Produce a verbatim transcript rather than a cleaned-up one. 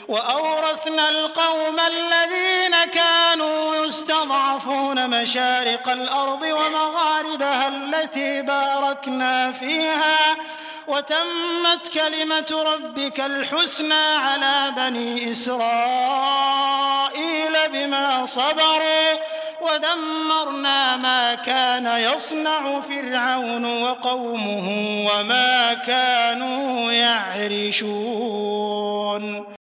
وأورثنا القوم الذين كانوا يستضعفون مشارق الأرض ومغاربها التي باركنا فيها وتمت كلمة ربك الحسنى على بني إسرائيل بما صبروا ودمرنا ما كان يصنع فرعون وقومه وما كانوا يعرشون.